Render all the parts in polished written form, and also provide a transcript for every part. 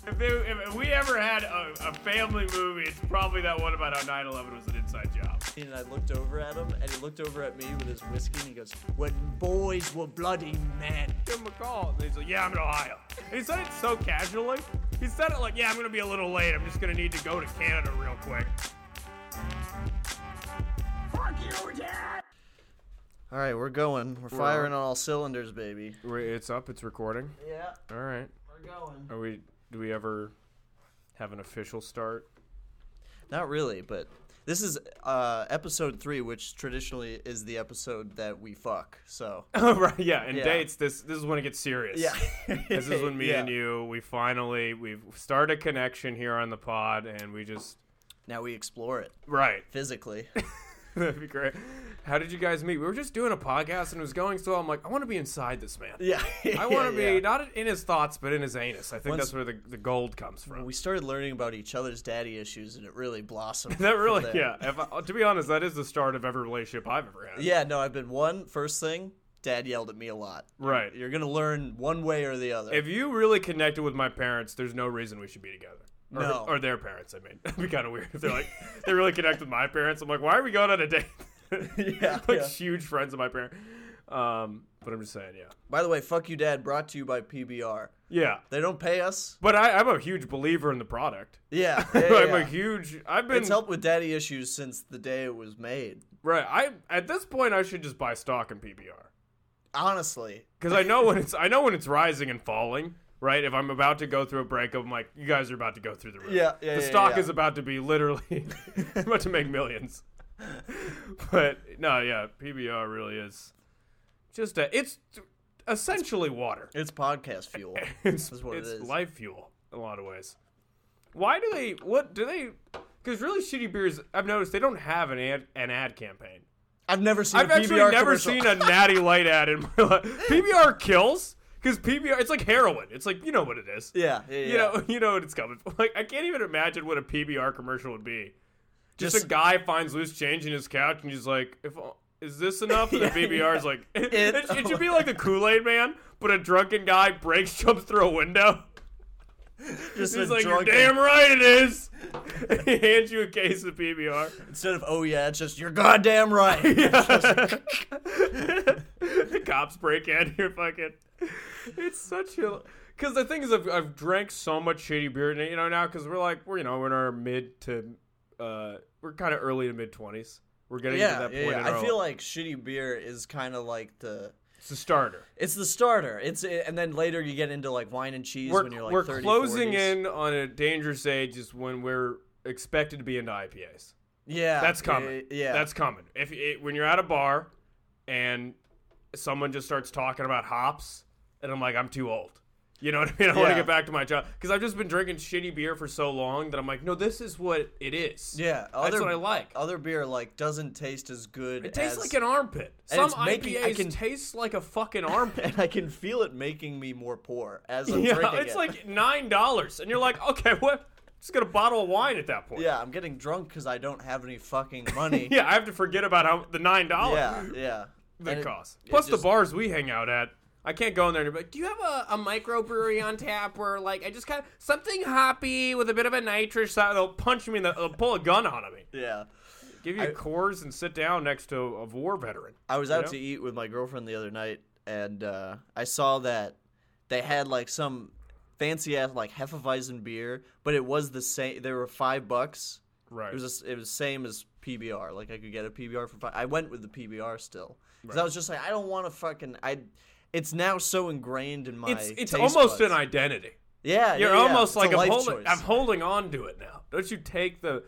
If we ever had a family movie, it's probably that one about how 9/11 was an inside job. And I looked over at him, and he looked over at me with his whiskey, and he goes, "When boys were bloody men." Give him a call. And he's like, yeah, I'm in Ohio. And he said it so casually. He said it like, yeah, I'm going to be a little late. I'm just going to need to go to Canada real quick. Fuck you, Dad! All right, we're going. We're firing on all cylinders, baby. It's up. It's recording. Yeah. All right. We're going. Do we ever have an official start? Not really, but this is episode 3, which traditionally is the episode that we fuck. So. Oh right, yeah. And Yeah. dates. This is when it gets serious. Yeah. This is when me Yeah. and you we've started a connection here on the pod, and we just Now we explore it right. physically. That'd be great. How did you guys meet? We were just doing a podcast and it was going so. I'm like, I want to be inside this man. Yeah. I want to be not in his thoughts, but in his anus. I think Once- that's where the gold comes from. We started learning about each other's daddy issues, and it really blossomed. That really, from there. yeah. To be honest, that is the start of every relationship I've ever had. Yeah, no, I've been first thing, Dad yelled at me a lot. Right. You're going to learn one way or the other. If you really connected with my parents, there's no reason we should be together. Or, No. or their parents, I mean. It'd be kind of weird if they're like, they really connect with my parents. I'm like, why are we going on a date? Yeah, Like yeah. huge friends of my parents. But I'm just saying, yeah. By the way, Fuck You Dad brought to you by PBR. Yeah. They don't pay us. But I'm a huge believer in the product. Yeah. I've been It's helped with daddy issues since the day it was made. right. At this point I should just buy stock in PBR. Honestly. Because I know when it's rising and falling, right? If I'm about to go through a breakup, I'm like, you guys are about to go through the roof. Yeah, The stock is about to be literally about to make millions. But no, yeah, PBR really is just it's essentially water. It's podcast fuel. It's That's what it is. life fuel in a lot of ways. Why do they? What do they? Because really shitty beers, I've noticed they don't have an ad campaign. I've never seen I've a actually PBR never commercial. seen a Natty Light ad in my life. PBR kills because PBR, it's like heroin. It's like, you know what it is. Yeah. You know what it's coming from. Like, I can't even imagine what a PBR commercial would be. Just a guy finds loose change in his couch and he's like, is this enough? And the PBR's like, it should be like the Kool-Aid Man, but a drunken guy jumps through a window. Just He's a like, you're drunken- damn right it is. He hands you a case of PBR. Instead of, oh yeah, it's just, you're goddamn right. The cops break in. You're fucking. It's such a. Because the thing is, I've drank so much shitty beer, now, because we're in our mid to, we're kind of early to mid 20s. We're getting to that point. In I our feel like shitty beer is kind of like it's the starter. It's the starter. And then later you get into like wine and cheese when you're like we're 30, closing 40s. in on a dangerous age is when we're expected to be into IPAs. Yeah, That's coming. Yeah, That's coming. When you're at a bar and someone just starts talking about hops, and I'm like, I'm too old. You know what I mean? I want to get back to my job because I've just been drinking shitty beer for so long that I'm like, no, this is what it is. Yeah, That's what I like. Other beer like doesn't taste as good. It tastes as, like an armpit. And Some it's IPAs taste like a fucking armpit. and I can feel it making me more poor as I'm Yeah, drinking it's it. like $9, and you're like, okay, what? Just get a bottle of wine at that point. Yeah, I'm getting drunk because I don't have any fucking money. Yeah, I have to forget about the $9 yeah. that And costs. it Plus just- the bars we hang out at. I can't go in there and be like, do you have a microbrewery on tap where, like, I just kind of, something hoppy with a bit of a nitrous side, they'll punch me they'll pull a gun on me. Yeah. Give you Coors and sit down next to a war veteran. I was out to eat with my girlfriend the other night, and I saw that they had, like, some fancy-ass, like, Hefeweizen beer, but it was the same. They were $5. Right. It was same as PBR. Like, I could get a PBR for $5. I went with the PBR still. Because I was just like, I don't want to fucking... It's now so ingrained in my It's taste almost buds. an identity. Yeah, You're yeah, almost it's like, a life choice. I'm holding on to it now. Don't you take the...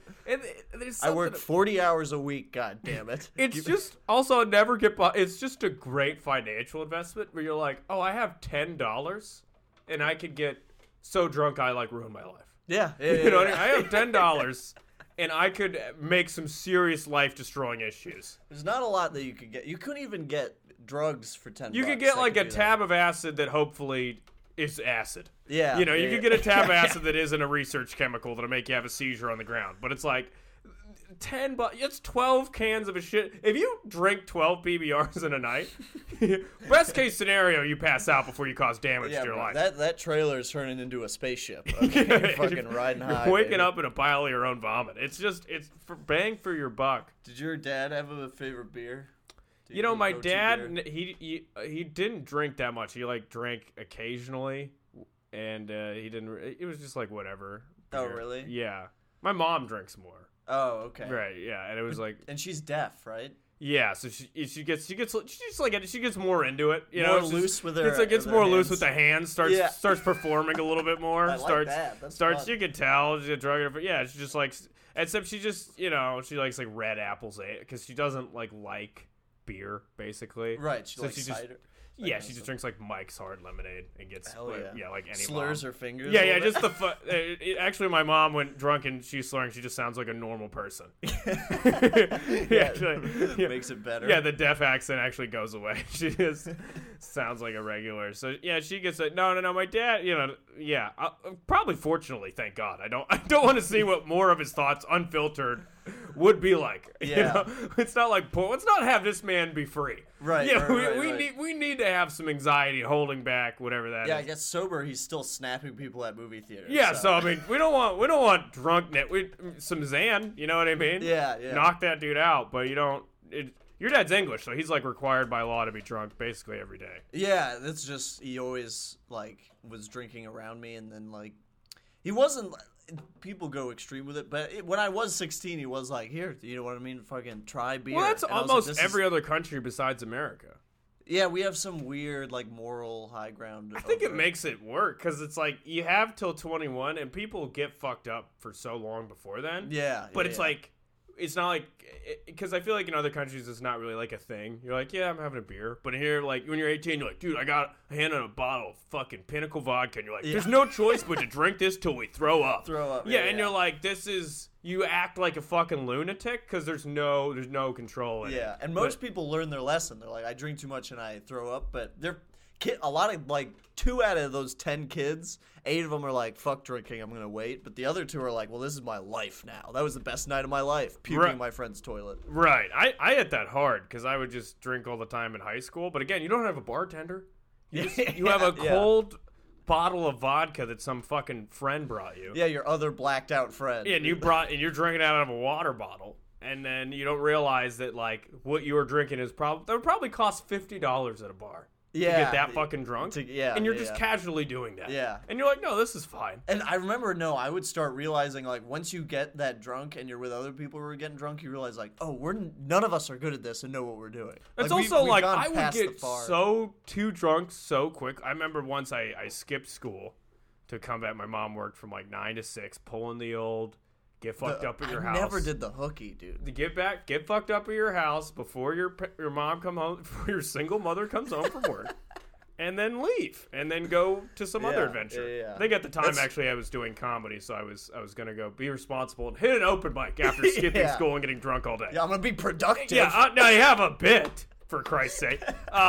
I work 40 hours a week, god damn it. It's just also it's just a great financial investment where you're like, oh, I have $10 and I could get so drunk I like ruin my life. Yeah. You know what I mean? I have $10 and I could make some serious life destroying issues. There's not a lot that you could get. You couldn't even get drugs for $10. You could get that like a do that. tab of acid that hopefully is acid. Yeah. You could get a tab of acid that isn't a research chemical that'll make you have a seizure on the ground. But it's like $10. It's 12 cans of a shit. If you drink 12 PBRs in a night, best case scenario, you pass out before you cause damage to your life. That trailer is turning into a spaceship. Okay? Fucking riding high. You're waking baby. up in a pile of your own vomit. It's for bang for your buck. Did your dad have a favorite beer? You know, my dad, he didn't drink that much. He like drank occasionally, and he didn't. It was just like whatever. Oh, beer. really? Yeah. My mom drinks more. Oh, okay. Right. Yeah, and it was like. And she's deaf, right? Yeah, so she gets more into it. You more know, loose with her. It's like gets more loose with the hands. Starts performing a little bit more. I like that. That's fun. fun. You can tell she's a drug. Yeah, she's just like. Except she just she likes like red apples because she doesn't like beer basically. Right. She likes just cider. She just drinks like Mike's Hard Lemonade and gets like any slurs mom. her fingers. Yeah, just actually, my mom went drunk and she's slurring. She just sounds like a normal person. Makes it better. Yeah, the deaf accent actually goes away. She just sounds like a regular. So yeah, she gets it. No. My dad, probably fortunately, thank God. I don't want to see what more of his thoughts unfiltered would be like. Yeah. You know? It's not like let's not have this man be free. Right. Yeah, right. we need to have some anxiety holding back whatever that is. Yeah, I guess sober he's still snapping people at movie theaters. Yeah, so I mean we don't want drunk some Xan, you know what I mean? Yeah. Knock that dude out, but you don't your dad's English, so he's like required by law to be drunk basically every day. Yeah, that's just he always was drinking around me, and then he wasn't. People go extreme with it, but when I was 16, he was like, "Here, you know what I mean? Fucking try beer." Well, that's and almost every other country besides America. Yeah, we have some weird moral high ground. I think it makes it work because it's like you have till 21, and people get fucked up for so long before then. Yeah, but it's like. It's not like, because I feel like in other countries it's not really like a thing. You're like, yeah, I'm having a beer. But here, when you're 18, you're like, dude, I got a hand on a bottle of fucking Pinnacle vodka. And you're like, there's no choice but to drink this till we throw up. Yeah, you're like, you act like a fucking lunatic because there's no control in it. Yeah, and most people learn their lesson. They're like, I drink too much and I throw up. But a lot of 2 out of those 10 kids, 8 of them are like, fuck drinking, I'm gonna wait. But the other 2 are like, well, this is my life now. That was the best night of my life, puking in my friend's toilet. Right. I hit that hard because I would just drink all the time in high school. But again, you don't have a bartender. You have a cold bottle of vodka that some fucking friend brought you. Yeah, your other blacked out friend. Yeah, and you're drinking out of a water bottle. And then you don't realize that what you were drinking that would probably cost $50 at a bar. To get that fucking drunk. And you're just casually doing that. Yeah. And you're like, no, this is fine. And I remember, I would start realizing, once you get that drunk and you're with other people who are getting drunk, you realize, none of us are good at this and know what we're doing. It's also I would get so too drunk so quick. I remember once I skipped school to come back. My mom worked from 9 to 6, pulling the old... Get fucked up at your house. I never did the hooky, dude. To get fucked up at your house before your mom come home, before your single mother comes home from work, and then leave, and then go to some other adventure. Yeah. I think at the time, actually, I was doing comedy, so I was gonna go be responsible and hit an open mic after skipping school and getting drunk all day. Yeah, I'm gonna be productive. Yeah, now you have a bit, for Christ's sake.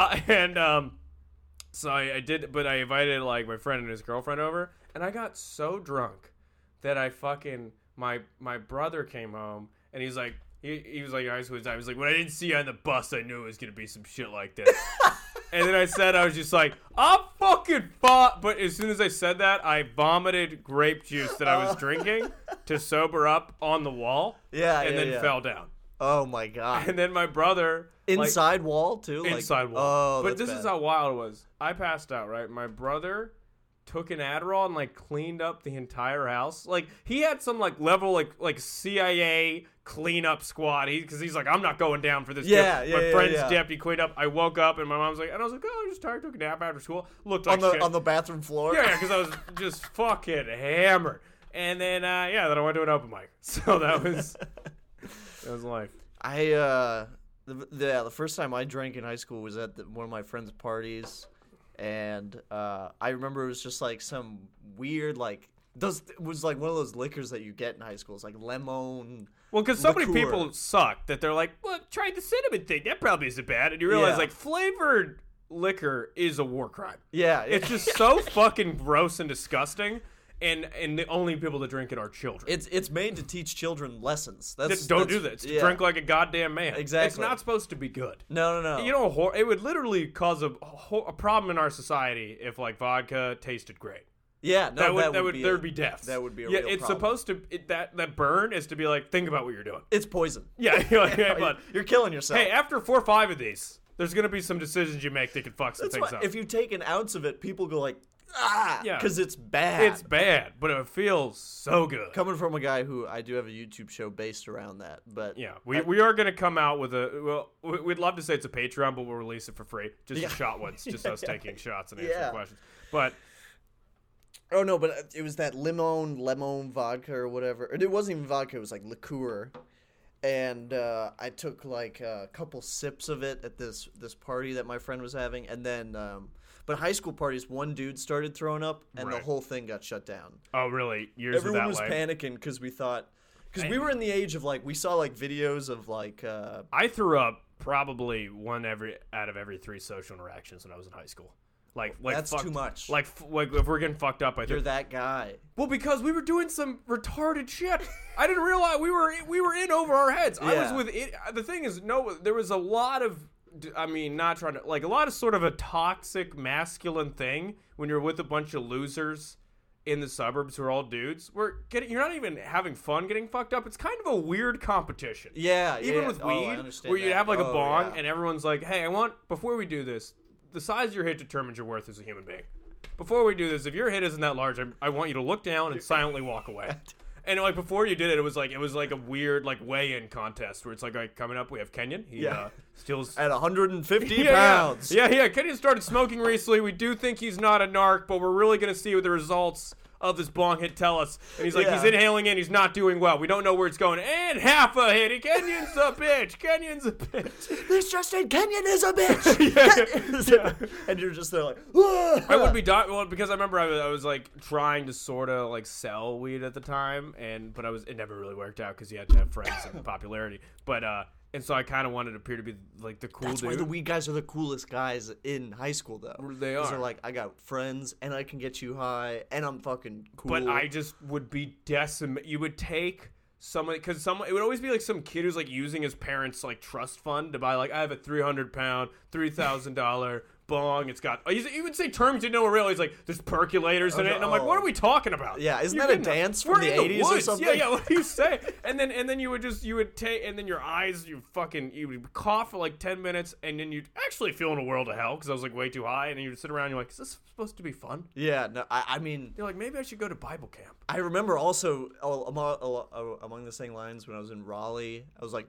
So I did, but I invited my friend and his girlfriend over, and I got so drunk that I fucking. My brother came home and he's like he was like high school time. He's like, when I didn't see you on the bus, I knew it was gonna be some shit like this. And then I was just like, I'm fucking fought. But as soon as I said that, I vomited grape juice that I was drinking to sober up on the wall. And then fell down. Oh my god. And then my brother inside wall too. Inside Oh, wall. But this bad. is how wild it was. I passed out. Right, my brother took an Adderall and cleaned up the entire house. He had some level like CIA cleanup squad. Because he's like, I'm not going down for this. My friend's dipped. He cleaned up. I woke up and my mom's like, and I was like, oh, I'm just tired. Took a nap after school. Looked like shit on the bathroom floor. Yeah, because I was just fucking hammered. And then then I went to an open mic. So that was life. The first time I drank in high school was at one of my friend's parties. And I remember it was just some weird it was one of those liquors that you get in high school. It's lemon. Well, because so many people suck that they're like, well, try the cinnamon thing. That probably isn't bad. And you realize flavored liquor is a war crime. Yeah. It's just so fucking gross and disgusting. and the only people that drink it are children. It's made to teach children lessons. Don't do that. Drink like a goddamn man. Exactly. It's not supposed to be good. No. You know, it would literally cause a problem in our society if like vodka tasted great. Yeah, no, there would be deaths. That would be a real problem. It's supposed to that burn is to be like, think about what you're doing. It's poison. Yeah, you're like, hey, bud, you're killing yourself. Hey, after 4 or 5 of these, there's gonna be some decisions you make that could fuck some things up. If you take an ounce of it, people go like, yeah, because it's bad. It's bad, but it feels so good. Coming from a guy who I do have a YouTube show based around that, but yeah, we are gonna come out with we'd love to say it's a Patreon, but we'll release it for free, just a shot once, just us taking shots and answering questions. But oh no, but it was that lemon vodka or whatever. It wasn't even vodka; it was like liqueur. And I took like a couple sips of it at this party that my friend was having, and then. But high school parties, one dude started throwing up, and the whole thing got shut down. Oh, really? Everyone was panicking because we thought, because we were in the age of like we saw like videos of like. I threw up probably one out of every 3 social interactions when I was in high school. Like that's too much. Like if we're getting fucked up, you're that guy. Well, because we were doing some retarded shit. I didn't realize we were in over our heads. Yeah. I was with it. The thing is, there was a lot of. I mean, not trying to like a lot of sort of a toxic masculine thing when you're with a bunch of losers in the suburbs who are all dudes. You're not even having fun getting fucked up. It's kind of a weird competition. Yeah, even with weed, where you have like a bong and everyone's like, "Hey, before we do this, the size of your hit determines your worth as a human being. Before we do this, if your hit isn't that large, I want you to look down and silently walk away." And like before you did it, it was like a weird like weigh-in contest where it's like coming up, we have Kenyon. He steals at 150 pounds. Yeah. Kenyon started smoking recently. We do think he's not a narc, but we're really gonna see what the results of this bong hit tell us. And he's like, he's inhaling in, he's not doing well. We don't know where it's going. And half a hit. Kenyon's a bitch. This Justin Kenyon is a bitch. And you're just there like, whoa. I would be because I remember I was like trying to sort of like sell weed at the time, but it never really worked out because you had to have friends and popularity. But and so I kind of wanted to appear to be like the cool dude. That's why the weed guys are the coolest guys in high school, though. They are. Because they're like, I got friends, and I can get you high, and I'm fucking cool. But I just would be decimated. You would take someone, because it would always be like some kid who's like using his parents' like trust fund to buy like, I have a 300-pound, $3,000 bong. It's got, he would say terms you know real. He's like, there's percolators in it, and I'm like, what are we talking about? Yeah, isn't that a dance from the 80s or something? Yeah, what do you say? and then you would take, and then your eyes, you would cough for like 10 minutes, and then you'd actually feel in a world of hell because I was like way too high, and then you'd sit around and you're like, is this supposed to be fun? Yeah, no, I mean, you're like, maybe I should go to Bible camp. I remember also among the same lines when I was in Raleigh, I was like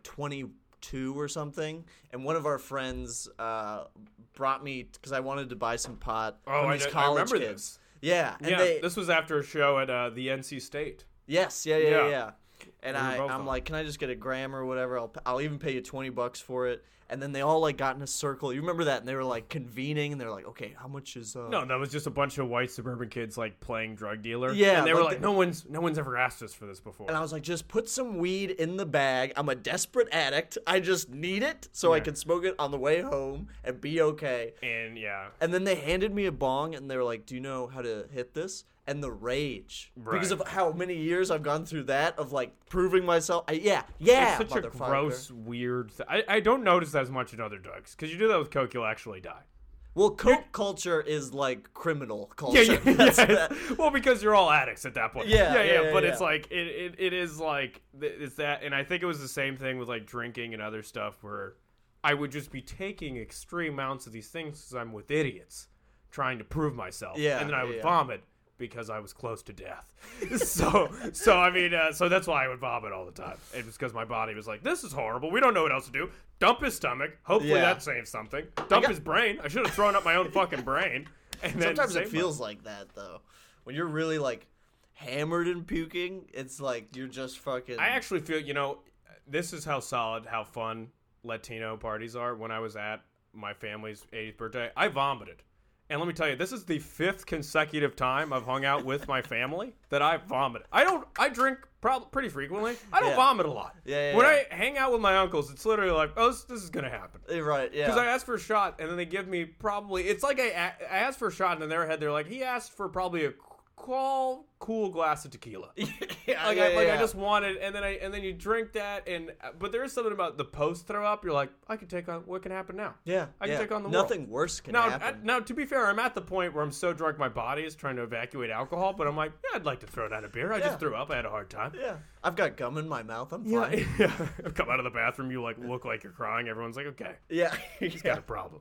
22 or something, and one of our friends brought me because I wanted to buy some pot from these college kids. This. Yeah, and this was after a show at the NC State. Yes, yeah. And I'm I'm like, can I just get a gram or whatever? I'll even pay you $20 for it. And then they all like got in a circle. You remember that? And they were like convening, and they're like, okay, how much is? No, that was just a bunch of white suburban kids like playing drug dealer. Yeah, and they were like, no one's ever asked us for this before. And I was like, just put some weed in the bag. I'm a desperate addict. I just need it so I can smoke it on the way home and be okay. And And then they handed me a bong, and they were like, do you know how to hit this? And the rage, because of how many years I've gone through that of like proving myself. Yeah. It's such a gross, weird. I don't notice that as much in other drugs because you do that with coke, you'll actually die. Well, coke culture is like criminal culture. Yeah. Well, because you're all addicts at that point. Yeah. But it's like it is like it's that, and I think it was the same thing with like drinking and other stuff where I would just be taking extreme amounts of these things because I'm with idiots trying to prove myself. Yeah, and then I would vomit. Because I was close to death. so I mean, so that's why I would vomit all the time. It was because my body was like, this is horrible. We don't know what else to do. Dump his stomach. Hopefully that saves something. Dump his brain. I should have thrown up my own fucking brain. And sometimes it feels like that, though. When you're really, like, hammered and puking, it's like you're just fucking... I actually feel, this is how solid, how fun Latino parties are. When I was at my family's 80th birthday, I vomited. And let me tell you, this is the 5th consecutive time I've hung out with my family that I've vomited. I drink pretty frequently. I don't vomit a lot. When I hang out with my uncles, it's literally like, oh, this is going to happen. Right, yeah. Because I asked for a shot, and then they give me it's like I asked for a shot, and in their head, they're like, he asked for probably a cool glass of tequila. Yeah, I just wanted, and then you drink that, but there is something about the post throw up. You're like, I can take on what can happen now. Yeah, I can take on the Nothing world. worse can Now, happen. now, to be fair, I'm at the point where I'm so drunk my body is trying to evacuate alcohol, but I'm like, yeah, I'd like to throw down a beer. I just threw up. I had a hard time. Yeah, I've got gum in my mouth. I'm fine. Yeah. Come out of the bathroom, you like look like you're crying. Everyone's like, okay, Yeah, he's got a problem.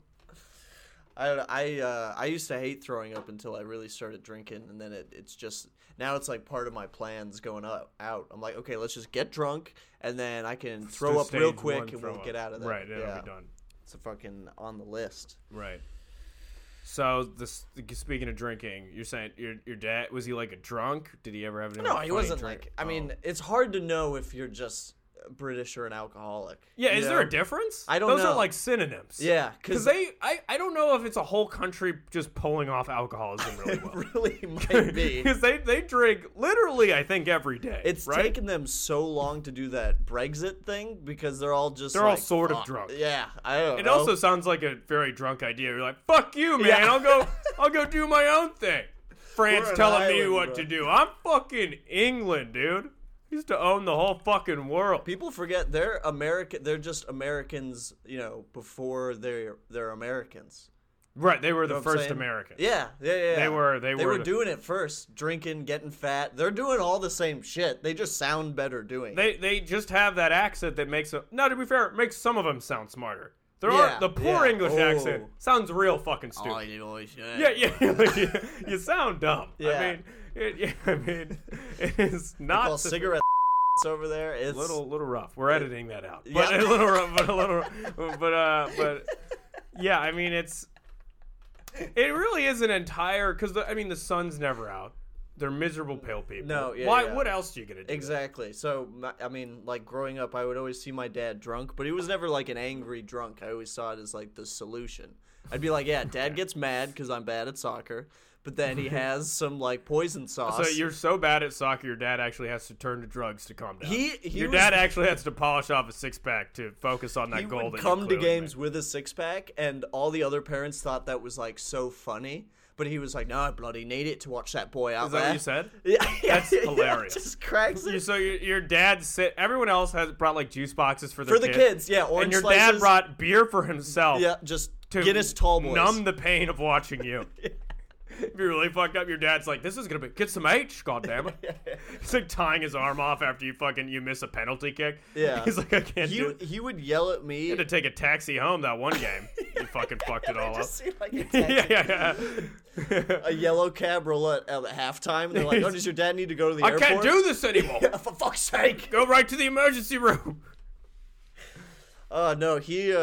I used to hate throwing up until I really started drinking, and then it's just now it's like part of my plans going out. I'm like, okay, let's just get drunk, and then I can throw up real quick, and we'll get out of there. Right, it'll be done. It's a fucking on the list. Right. So speaking of drinking, you're saying your dad, was he like a drunk? Did he ever have any? No, he wasn't drink? like. I mean, it's hard to know if you're just British or an alcoholic. Yeah, is there a difference? I don't know. Those know. are like synonyms. Yeah, because I don't know if it's a whole country just pulling off alcoholism really well. It really might be. Because they drink literally, I think, every day. It's right? taken them so long to do that Brexit thing because they're all just all sort of drunk. Yeah, I don't know. It also sounds like a very drunk idea. You're like, fuck you, man. Yeah. I'll go do my own thing. France We're an telling me island, what bro. to do. I'm fucking England, dude. Used to own the whole fucking world. People forget they're American. They're just Americans, before they're Americans. Right, they were the Know what I'm first saying? Americans. Yeah. They were doing it first, drinking, getting fat. They're doing all the same shit. They just sound better doing it. They just have that accent that makes them. No, to be fair, it makes some of them sound smarter. The poor English accent sounds real fucking stupid. Yeah. You sound dumb. Yeah. I mean, it is not Call cigarette over there. It's a little rough. We're editing that out, but Yeah. a little rough, but yeah. I mean, it really is an entire because the sun's never out. They're miserable pale people. No, yeah. Why? yeah. What else are you gonna do? Exactly. So, like growing up, I would always see my dad drunk, but he was never like an angry drunk. I always saw it as like the solution. I'd be like, yeah, Dad gets mad because I'm bad at soccer, but then he has some like poison sauce. So you're so bad at soccer, your dad actually has to turn to drugs to calm down. Your was- dad actually has to polish off a six-pack to focus on that he goal. would that you come to clearly games made. with a six-pack, and all the other parents thought that was like so funny. But he was like, "No, I bloody need it to watch that boy out Is that there." what you said? Yeah, That's hilarious. Just cracks it. So your dad everyone else has brought like juice boxes for For the kids, yeah, and orange your slices. dad brought beer for himself. Yeah, just to Guinness tall boys. numb the pain of watching you. If you're really fucked up, your dad's like, "This is gonna get some H, goddammit." He's like tying his arm off after you miss a penalty kick. Yeah. He's like, "I can't do it." He would yell at me. You had to take a taxi home that one game. You fucking fucked it all up. Just see, like, a taxi. yeah. A yellow cab roll at halftime. They're like, "Oh, does your dad need to go to the I airport?" can't do this anymore. Yeah, for fuck's sake! Go right to the emergency room. No, he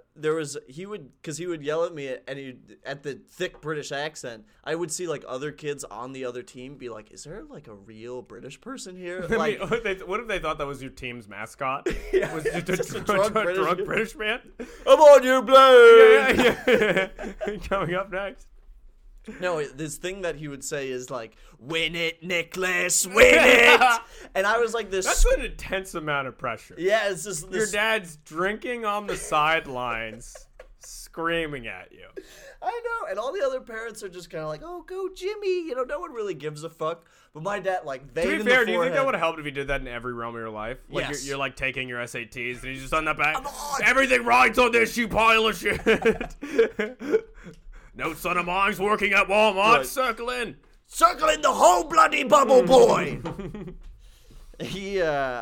would yell at me, and at the thick British accent. I would see like other kids on the other team be like, "Is there like a real British person here?" Like, What if they thought that was your team's mascot? Yeah, Was just just a a drunk drunk British man? "Come on, you blue!" Yeah. Coming up next. No, this thing that he would say is like, "Win it, Nicholas, win it!" And I was like, That's an intense amount of pressure. Yeah, it's just Your dad's drinking on the sidelines, screaming at you. I know, and all the other parents are just kind of like, "Oh, go Jimmy!" No one really gives a fuck. But my dad, like, To vein be in fair, the do you think that forehead. would have helped if you did that in every realm of your life? Like Yes. you're like taking your SATs and he's just on the back. Come on. Everything rides on this, you pile of shit. No son of mine's working at Walmart. Right. Circling Circling the whole bloody bubble, boy. If he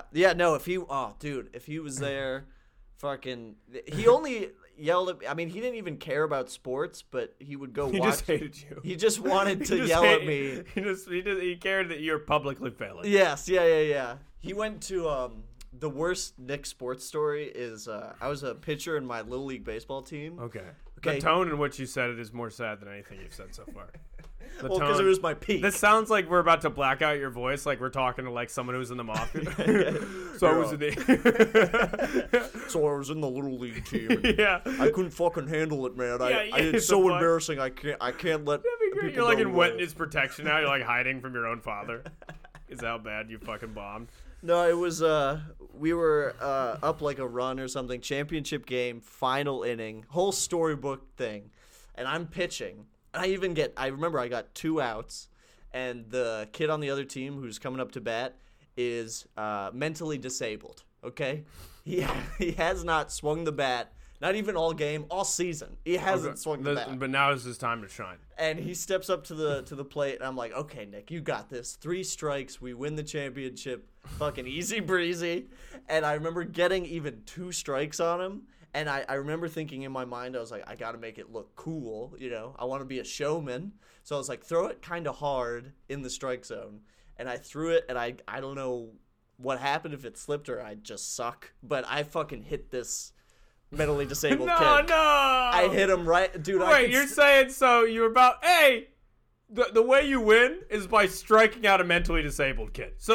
was there, he only yelled at me. I mean, he didn't even care about sports, but he would go He watch. just hated you. He just wanted He to just yell at me. He cared that you're publicly failing. Yes, yeah. He went to the worst Nick sports story is I was a pitcher in my Little League baseball team. Okay. Okay. The tone in which you said it is more sad than anything you've said so far. The Well, because it was my peak. This sounds like we're about to black out your voice, like we're talking to like someone who's in the mafia. So I was in the. So I was in the Little League team. Yeah. I couldn't fucking handle it, man. Yeah, It's the so fuck? embarrassing. I can't let. people You're like know in who witness protection now. You're like hiding from your own father. Is how bad you fucking bombed. No, it was we were up like a run or something, championship game, final inning, whole storybook thing, and I'm pitching. I remember I got 2 outs, and the kid on the other team who's coming up to bat is mentally disabled. Okay, he has not swung the bat. Not even all game, all season. He hasn't swung the bat. But now is his time to shine. And he steps up to the plate, and I'm like, okay, Nick, you got this. 3 strikes, we win the championship. Fucking easy breezy. And I remember getting even 2 strikes on him. And I remember thinking in my mind, I was like, I got to make it look cool. You know, I want to be a showman. So I was like, throw it kind of hard in the strike zone. And I threw it, and I don't know what happened, if it slipped or I just suck. But I fucking hit this mentally disabled kid. No. I hit him right, dude. Wait, you're saying so you're about, hey, the way you win is by striking out a mentally disabled kid. So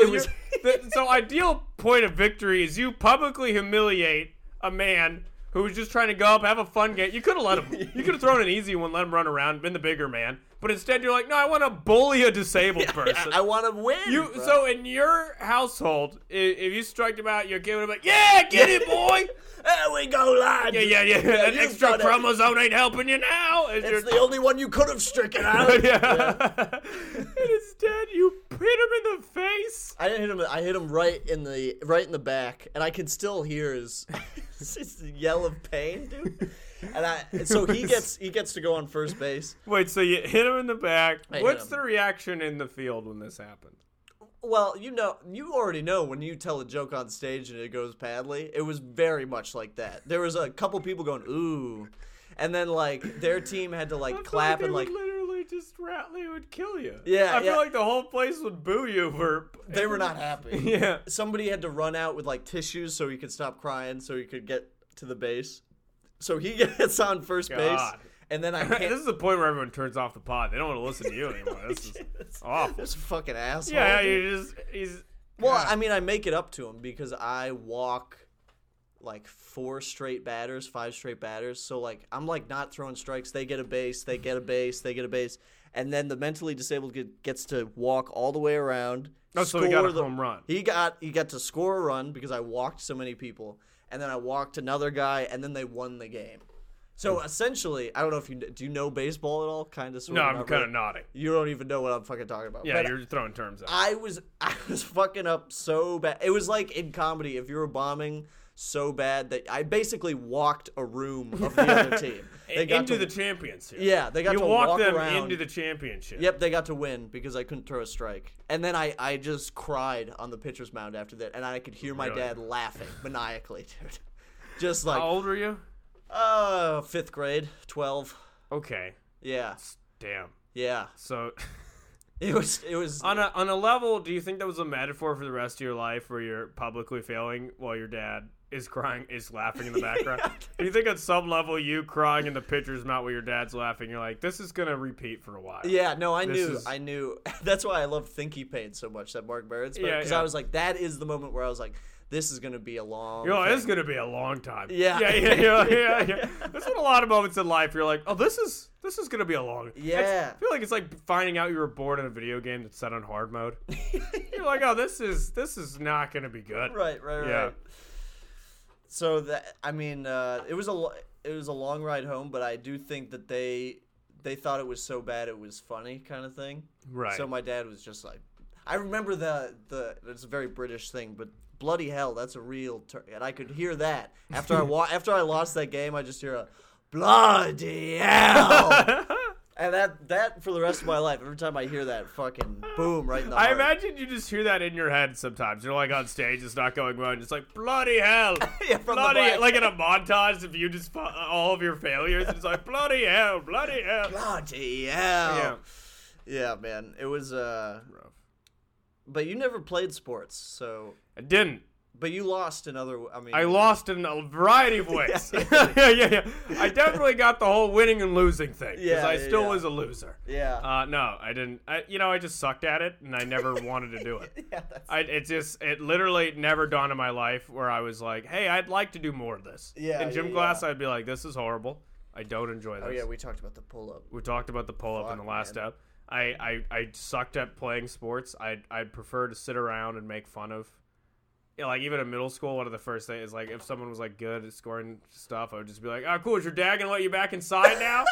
so ideal point of victory is you publicly humiliate a man who was just trying to go up, have a fun game. You could have let him. You could have thrown an easy one, let him run around, been the bigger man. But instead, you're like, no, I want to bully a disabled person. I want to win. So in your household, if you strike him out, your kid would be like, yeah, get it, boy. There we go, lad. Yeah. That extra chromosome ain't helping you now. It's the only one you could have stricken out. Yeah. And instead, you hit him in the face. I didn't hit him. I hit him right in the back, and I can still hear his yell of pain, dude. And so he gets to go on first base. Wait, so you hit him in the back. What's the reaction in the field when this happens? Well, you already know when you tell a joke on stage and it goes badly. It was very much like that. There was a couple people going, ooh. And then, like, their team had to, like, clap and, like... literally just they would kill you. Yeah, I feel like the whole place would boo you for... They were not happy. Yeah. Somebody had to run out with, like, tissues so he could stop crying so he could get to the base. So he gets on first base. And then I can't... This is the point where everyone turns off the pod. They don't want to listen to you anymore. This is awful. This fucking asshole. Yeah, Well, I mean, I make it up to him because I walk like 5 straight batters. So, like, I'm, like, not throwing strikes. They get a base. And then the mentally disabled kid gets to walk all the way around. Oh, so he got a home run. He got to score a run because I walked so many people. And then I walked another guy, and then they won the game. So essentially, I don't know if do you know baseball at all? Kind of, sort no, of. I'm kind of nodding. You don't even know what I'm fucking talking about. Yeah, you're throwing terms out. I was fucking up so bad. It was like in comedy, if you were bombing so bad that I basically walked a room of the other team. They got into the championship. Yeah, they got to walk them around. into the championship. Yep, they got to win because I couldn't throw a strike. And then I just cried on the pitcher's mound after that, and I could hear my dad laughing maniacally, dude. Just like, how old were you? 5th grade, 12. Okay. Yeah. Damn. Yeah. So it was on a level, do you think that was a metaphor for the rest of your life where you're publicly failing while your dad is laughing in the background? Do you think at some level you crying in the pitcher's mount while your dad's laughing, you're like, this is going to repeat for a while? Yeah, no, I knew. That's why I love Thinky Pain so much, that Mark Barrett spoke. Because I was like, that is the moment where I was like, this is going to be a long this is going to be a long time. Yeah. Yeah. There's been a lot of moments in life where you're like, oh, this is going to be a long... Yeah. I feel like it's like finding out you were bored in a video game that's set on hard mode. You're like, oh, this is not going to be good. Right. Yeah. So, it was a long ride home, but I do think that they thought it was so bad it was funny kind of thing. Right. So my dad was just like... I remember it's a very British thing, but... Bloody hell, that's a real term. And I could hear that. After I lost that game, I just hear a bloody hell. And that for the rest of my life, every time I hear that, fucking boom, right in the heart. I imagine you just hear that in your head sometimes. You're like on stage, it's not going well, and it's like, bloody hell. Yeah, bloody, like in a montage of you just all of your failures, it's like, bloody hell, bloody hell. Bloody hell. Yeah, man. It was rough. But you never played sports, so... I didn't. But you lost in other... I lost in a variety of ways. Yeah. I definitely got the whole winning and losing thing. Because I still was a loser. Yeah. No, I didn't. I just sucked at it, and I never wanted to do it. Yeah, it literally never dawned in my life where I was like, hey, I'd like to do more of this. Yeah. In gym class, I'd be like, this is horrible. I don't enjoy this. Oh, yeah, we talked about the pull-up. We talked about the pull-up in the last step. I sucked at playing sports. I'd prefer to sit around and make fun of. Like, even in middle school, one of the first things is, like, if someone was, like, good at scoring stuff, I would just be like, oh, cool, is your dad going to let you back inside now?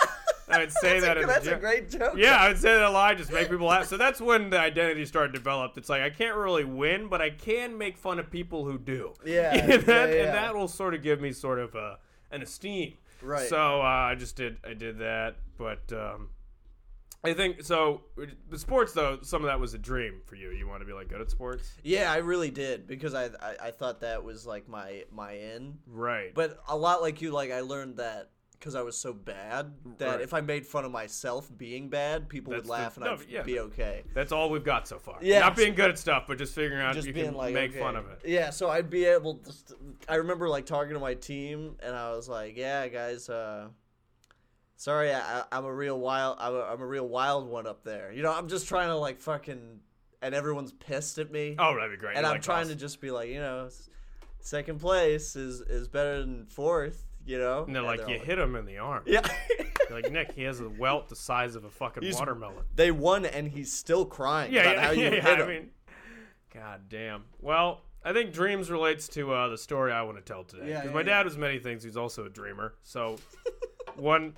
I would say that. That's a great joke. Yeah, I would say that a lot, just make people laugh. So that's when the identity started to develop. It's like I can't really win, but I can make fun of people who do. Yeah, and that will sort of give me sort of an esteem. Right. So I did that, but I think so. The sports though, some of that was a dream for you. You want to be like good at sports. Yeah, I really did because I thought that was like my in. Right. But a lot like you, like I learned that because I was so bad that if I made fun of myself being bad, people would laugh and I'd be okay. That's all we've got so far. Yeah. Not being good at stuff, but just figuring out Just you being can like, make okay. fun of it. Yeah, so I'd be able to. I remember like talking to my team and I was like, "Yeah, guys, sorry, I'm a real wild. I'm a real wild one up there. You know, I'm just trying to like fucking, and everyone's pissed at me. Oh, that'd be great. And I'm trying to just be like, you know, second place is better than fourth. You know, and they're like, you hit him in the arm. Yeah. You're like, Nick, he has a welt the size of a fucking watermelon. They won, and he's still crying about how you hit him. I mean, god damn. Well, I think dreams relates to the story I want to tell today. Because my dad was many things. He's also a dreamer. So one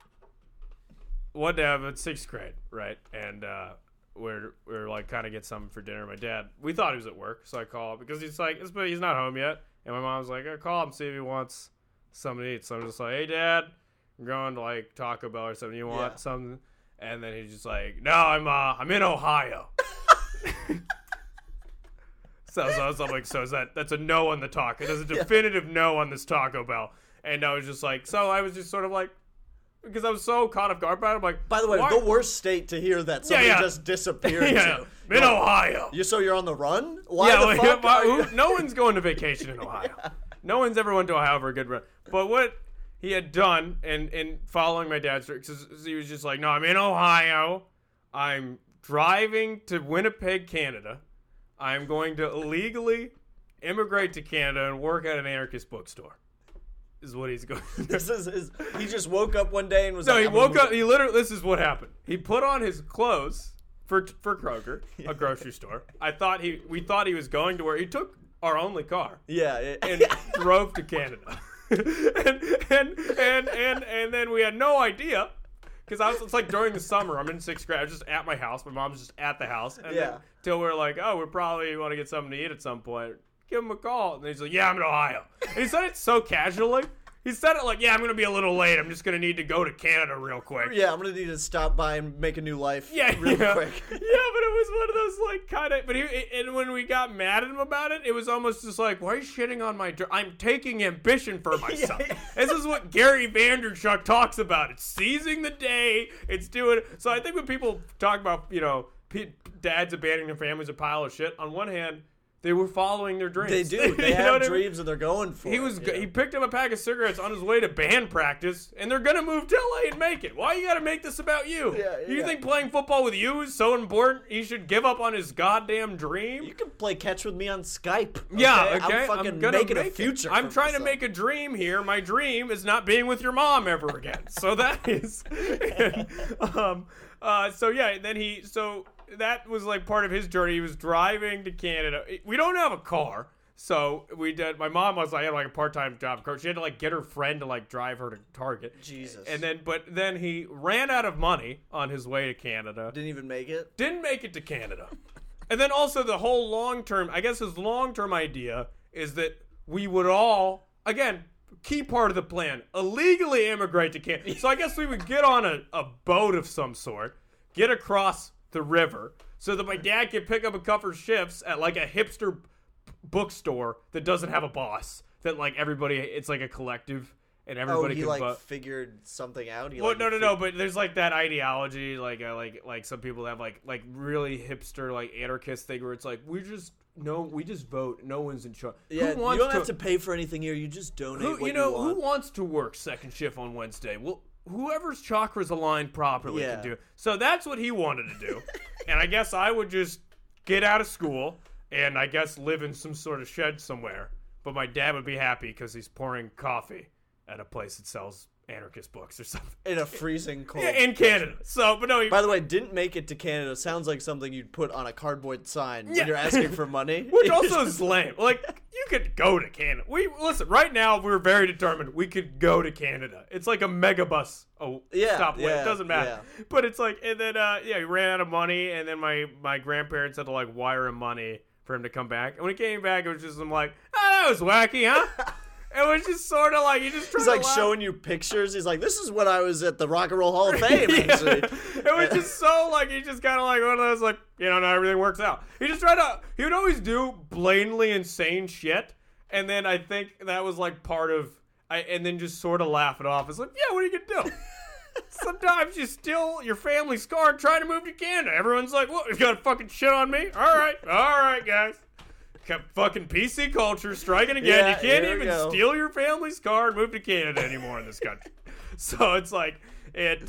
day I'm in 6th grade, right? And we're like kind of get something for dinner. My dad, we thought he was at work, so I called because he's like, he's not home yet. And my mom was like, call him, see if he wants something to eat. So I'm just like, hey, Dad, I'm going to like Taco Bell or something. You want something? And then he's just like, no, I'm in Ohio. So I'm like, so that's a no on the taco. There's a definitive no on this Taco Bell. And I was just like, so I was just sort of like, because I was so caught off guard by it. I'm like, by the way, the worst state to hear that somebody just disappeared to. In Ohio. So you're on the run? Why the fuck? No one's going to vacation in Ohio. No one's ever went to Ohio for a good run. But what he had done, and following my dad's tricks, he was just like, no, I'm in Ohio. I'm driving to Winnipeg, Canada. I'm going to illegally immigrate to Canada and work at an anarchist bookstore. Is what he's going to do. He just woke up one day and was he woke up. He literally, this is what happened. He put on his clothes for Kroger, a grocery store. We thought he was going to work. He took our only car. And drove to Canada. and then we had no idea. Because it's like during the summer, I'm in 6th grade. I was just at my house. My mom's just at the house. And until we were like, we probably want to get something to eat at some point. Give him a call. And he's like, yeah, I'm in Ohio. And he said it so casually. He said it like, yeah, I'm going to be a little late. I'm just going to need to go to Canada real quick. Yeah, I'm going to need to stop by and make a new life real quick. Yeah, but it was one of those like kind of, and when we got mad at him about it, it was almost just like, why are you shitting on my, I'm taking ambition for myself. This is what Gary Vaynerchuk talks about. It's seizing the day. It's doing, so I think when people talk about, you know, dads abandoning their families a pile of shit, on one hand, they were following their dreams. They do. They have dreams and they're going for it. He picked up a pack of cigarettes on his way to band practice, and they're going to move to LA and make it. Why you got to make this about you? You think playing football with you is so important he should give up on his goddamn dream? You can play catch with me on Skype. Okay? Yeah, okay. I'm fucking making a future. I'm trying to make a dream here. My dream is not being with your mom ever again. So that is... that was like part of his journey. He was driving to Canada. We don't have a car, so we did. My mom was like, had like a part-time job. She had to like get her friend to like drive her to Target. Jesus. But then he ran out of money on his way to Canada. Didn't even make it. Didn't make it to Canada. And then also the whole long-term, I guess his long-term idea is that we would all, again, key part of the plan, illegally immigrate to Canada. So I guess we would get on a boat of some sort, get across the river, so that my dad could pick up a couple of shifts at like a hipster bookstore that doesn't have a boss. That like everybody, it's like a collective, and everybody. He figured something out. No. But there's like that ideology, like some people have like really hipster like anarchist thing where it's like we just vote. No one's in charge. Yeah, you don't have to pay for anything here. You just donate. Who wants to work second shift on Wednesday? Well, whoever's chakras aligned properly can do it. So that's what he wanted to do. And I guess I would just get out of school and I guess live in some sort of shed somewhere. But my dad would be happy because he's pouring coffee at a place that sells anarchist books or something. In a freezing cold. Yeah, in Canada. So, but no. By the way, didn't make it to Canada. Sounds like something you'd put on a cardboard sign when you're asking for money. Which also is lame. Like, you could go to Canada. Listen, right now, we're very determined. We could go to Canada. It's like a megabus stop away. It doesn't matter. Yeah. But it's like, and then, he ran out of money, and then my grandparents had to, like, wire him money for him to come back. And when he came back, it was just, I'm like, that was wacky, huh? It was just sort of like, he's like showing you pictures. He's like, this is when I was at the Rock and Roll Hall of Fame, actually. It was just so, like, he just kind of like one of those, like, not everything works out. He would always do blatantly insane shit. And then I think that was, like, part of, and then just sort of laugh it off. It's like, yeah, what are you going to do? Sometimes you steal your family's car and try to move to Canada. Everyone's like, what, you got fucking shit on me? All right, guys. Fucking PC culture striking again. Yeah, you can't even steal your family's car and move to Canada anymore in this country. So it's like that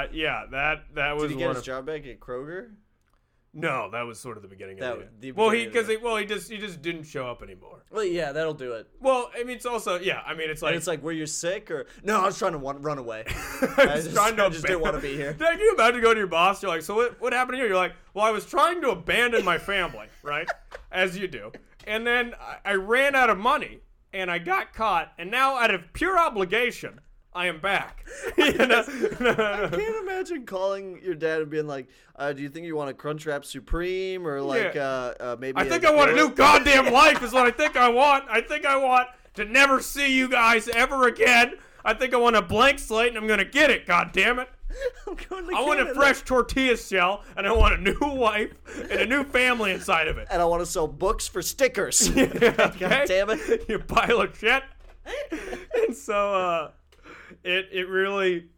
was. Did he get his job back at Kroger? No, that was sort of the beginning of it. He just didn't show up anymore. Well, yeah, that'll do it. Well, I mean, it's also it's like were you sick or no? I was trying to run away. I just didn't want to be here. Can you imagine going to your boss? You're like, so what happened here? You're like, well, I was trying to abandon my family, right? As you do. And then I ran out of money, and I got caught, and now out of pure obligation, I am back. I can't imagine calling your dad and being like, do you think you want a Crunchwrap Supreme, or like maybe I think I want a new goddamn life is what I think I want. I think I want to never see you guys ever again. I think I want a blank slate, and I'm going to get it, goddammit. I want a fresh tortilla shell, and I want a new wife and a new family inside of it. And I want to sell books for stickers. Okay? God damn it. You pile of shit. And so, it really,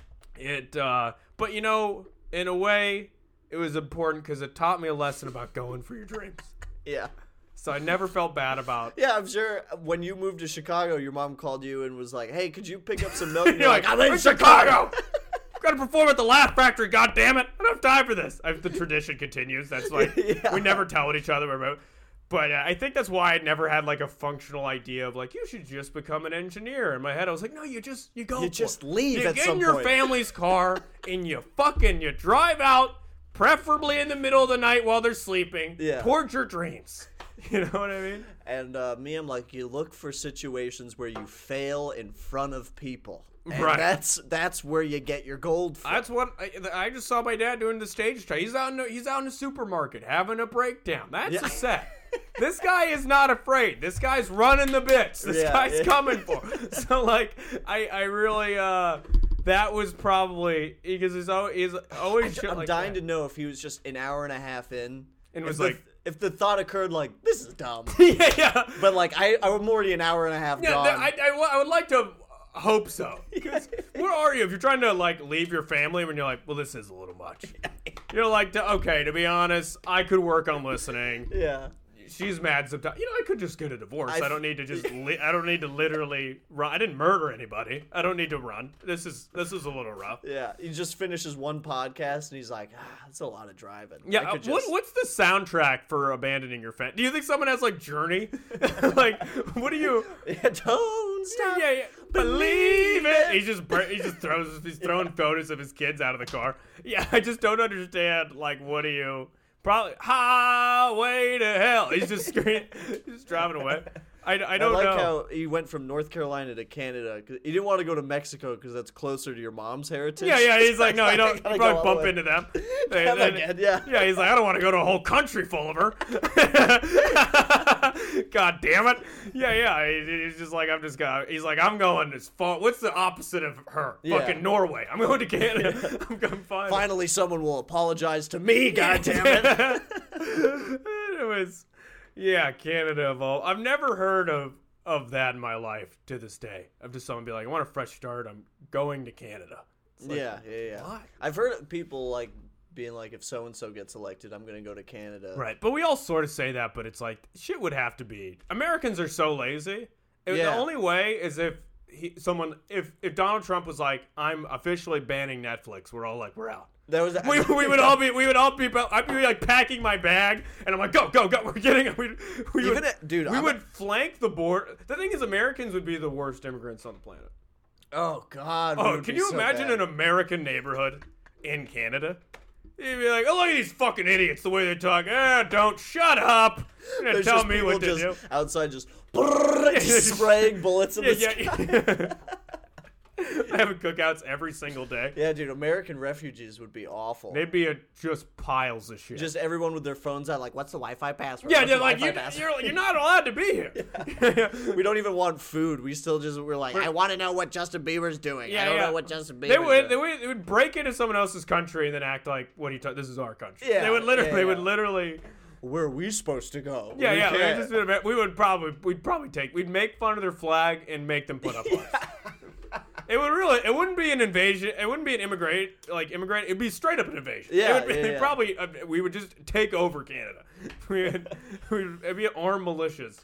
but in a way, it was important because it taught me a lesson about going for your dreams. Yeah. So I never felt bad about. Yeah, I'm sure when you moved to Chicago, your mom called you and was like, hey, could you pick up some milk? And you're like, I'm in Chicago. I've got to perform at the Laugh Factory, goddammit. I don't have time for this. The tradition continues. That's like, we never tell what each other about. But I think that's why I never had like a functional idea of like, you should just become an engineer. In my head, I was like, no, you just leave at some point. You get in your family's car and you drive out, preferably in the middle of the night while they're sleeping, towards your dreams. You know what I mean? And I'm like, you look for situations where you fail in front of people. And right. That's where you get your gold from. That's what I just saw my dad doing the stage try. He's out in the supermarket having a breakdown. That's a set. This guy is not afraid. This guy's running the bits. This guy's coming for. So like, I really that was probably because he's always. I'm dying to know if he was just an hour and a half in and was like. If the thought occurred like, this is dumb. yeah. But like, I'm already an hour and a half gone. I would like to hope so. Because where are you? If you're trying to like leave your family when you're like, well, this is a little much. You're like, to be honest, I could work on listening. Yeah. She's mad sometimes. I could just get a divorce. I don't need to just. I don't need to literally run. I didn't murder anybody. I don't need to run. This is a little rough. Yeah, he just finishes one podcast and he's like, that's a lot of driving. Yeah, what's the soundtrack for abandoning your family? Do you think someone has like Journey? Like, what do you? Don't stop. Yeah. Believe it. He's throwing photos of his kids out of the car. Yeah, I just don't understand. Like, what do you? Probably highway to hell. He's just screaming, just driving away. I don't know. I like how he went from North Carolina to Canada. He didn't want to go to Mexico because that's closer to your mom's heritage. Yeah. He's like, no, you don't. You probably bump into them. Yeah. He's like, I don't want to go to a whole country full of her. God damn it. Yeah. He's just like, he's like, I'm going as far. What's the opposite of her? Yeah. Fucking Norway. I'm going to Canada. I'm going finally, someone will apologize to me. God damn it. It was. Yeah, Canada evolved. I've never heard of that in my life to this day. Of just someone be like, I want a fresh start. I'm going to Canada. Like, yeah. Why? I've heard people like being like, if so-and-so gets elected, I'm going to go to Canada. Right. But we all sort of say that, but it's like, shit would have to be. Americans are so lazy. The only way is if Donald Trump was like, I'm officially banning Netflix, we're all like, we're out. We would all be. I'd be like packing my bag, and I'm like, go. We're getting. We would flank the border. The thing is, Americans would be the worst immigrants on the planet. Oh God! Oh, can you imagine an American neighborhood in Canada? You'd be like, oh, look at these fucking idiots, the way they talk. Don't shut up. You're gonna tell me what to do. Outside just spraying bullets in the sky. Having cookouts every single day. Yeah, dude, American refugees would be awful. They'd be just piles of shit. Just everyone with their phones out, like, what's the Wi-Fi password? Yeah, like you're not allowed to be here. Yeah. We don't even want food. We're like, I want to know what Justin Bieber's doing. I don't know what Justin Bieber's doing. They would break into someone else's country and then act like, what are you talking? This is our country. Yeah, they would literally. Where are we supposed to go? Yeah. We'd make fun of their flag and make them put up ours. It wouldn't be an invasion. It wouldn't be an immigrant. It'd be straight up an invasion. We would just take over Canada. It'd be armed militias.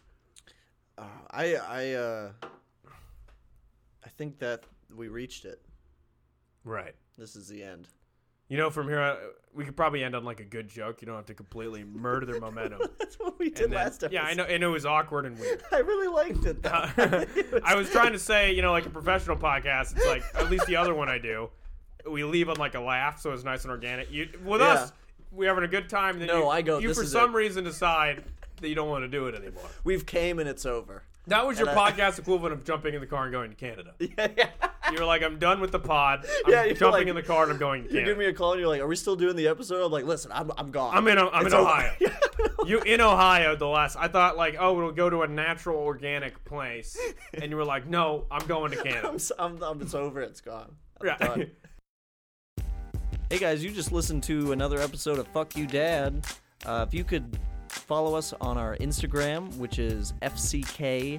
I think that we reached it. Right. This is the end. From here, we could probably end on like a good joke. You don't have to completely murder their momentum. That's what we did last episode. Yeah, I know, and it was awkward and weird. I really liked it, though. I was trying to say, like a professional podcast, it's like, at least the other one I do, we leave on like a laugh, so it's nice and organic. With us, we're having a good time. And then you for some reason decide that you don't want to do it anymore. We've came and it's over. That was your podcast equivalent of jumping in the car and going to Canada. Yeah. You were like, I'm done with the pod. I'm jumping in the car and I'm going to Canada. You give me a call and you're like, are we still doing the episode? I'm like, listen, I'm gone. I'm in Ohio. You in Ohio I thought like, oh, we'll go to a natural organic place. And you were like, no, I'm going to Canada. It's over. It's gone. I'm done. Hey guys, you just listened to another episode of Fuck You Dad. If you could follow us on our Instagram, which is FCKYOUDAD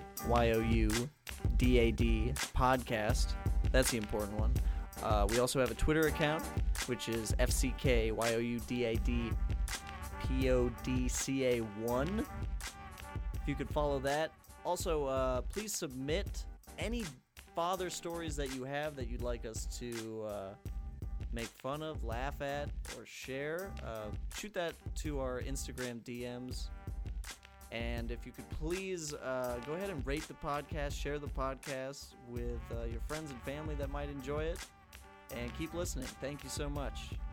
podcast. That's the important one. We also have a Twitter account, which is FCKYOUDADPODCA1. If you could follow that. Also, please submit any father stories that you have that you'd like us to make fun of, laugh at, or share. Shoot that to our Instagram DMs. And if you could please go ahead and rate the podcast, share the podcast with your friends and family that might enjoy it, and keep listening. Thank you so much.